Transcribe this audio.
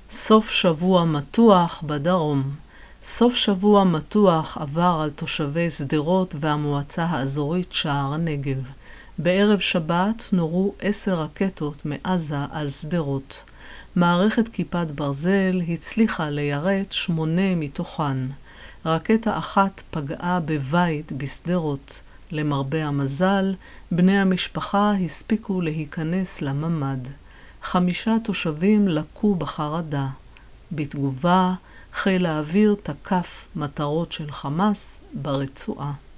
סוף שבוע מתוח בדרום. סוף שבוע מתוח עבר על תושבי שדרות והמועצה האזורית שער הנגב. בערב שבת נורו 10 רקטות מעזה על שדרות. מערכת כיפת ברזל הצליחה ליירט 8 מתוכן. רקטה אחת פגעה בבית בשדרות. למרבה המזל, בני המשפחה הספיקו להיכנס לממד. 5 תושבים לקו בחרדה. בתגובה, חיל האוויר תקף מטרות של חמאס ברצועה.